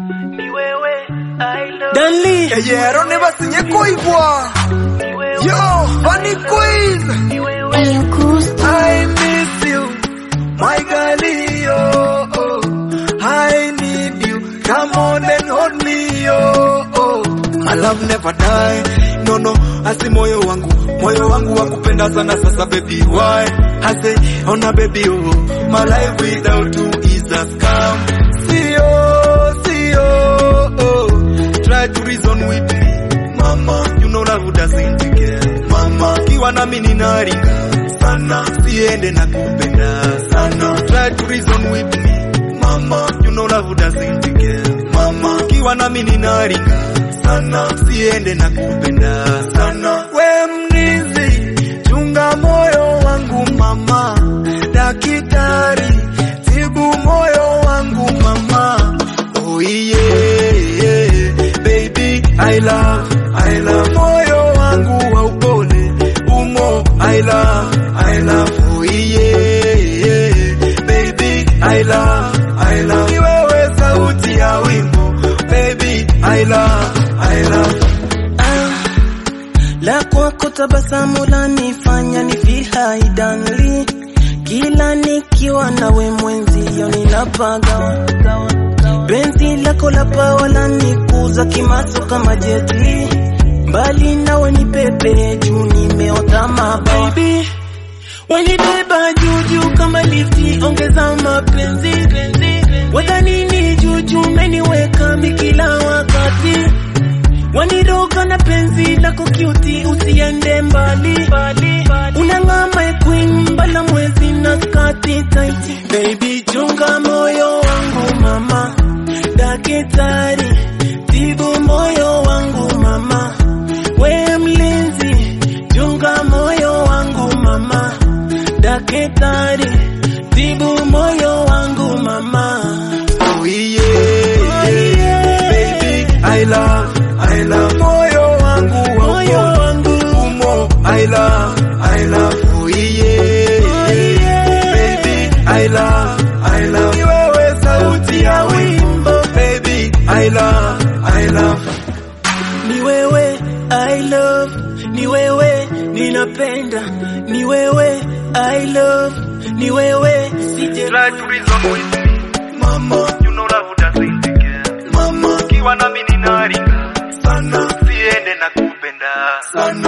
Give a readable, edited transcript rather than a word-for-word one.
ni wewe I love Danley yeah rone basinye koibwa yo funny quiz I miss you my girlie oh I need you come on and hold me oh my love never die no asi moyo wangu wakupenda sana sasa baby why I say ona baby oh my life without you is a scam see oh try to reason with me mama you know love doesn't care mama kiwa na mimi ninaringa sana siende na kupenda sana try to reason with me mama you know love doesn't care mama kiwa na mimi ninaringa sana siende na kupenda sana we mnizi chunga moyo wangu mama daktari tibu moyo wangu mama oh yeah baby I love moyo wangu wa upole umo I love oh yeah baby I love ni wewe sauti ya wimbo baby I love la kwako tabasamu lanifanya ni feel high Danley kila nikiwa nawe mwenzio ninapagawa penzi lako la pawa lanikuza kimaso kama jeti mbali nawe ni pepe juu nimeota mabawa baby wanibeba juju kama lifti ongeza mapenzi wadanini juju meniweka kila wakati waniroga na penzi lako cute usiende mbali unangama queen mbala mwezi na skati tight baby chunga moyo wangu mama daktari tibu moyo wangu mama we mlinzi chunga moyo wangu mama daktari tibu moyo wangu mama oh yeah baby I love moyo wangu umo I love oh yeah baby I love ni wewe sauti ya wimbo baby I love ni wewe I love ni wewe ninapenda ni wewe I love ni wewe sije try to reason with me mama you know love doesn't care mama kiwa na mimi ninaringa sana siende na kupenda sana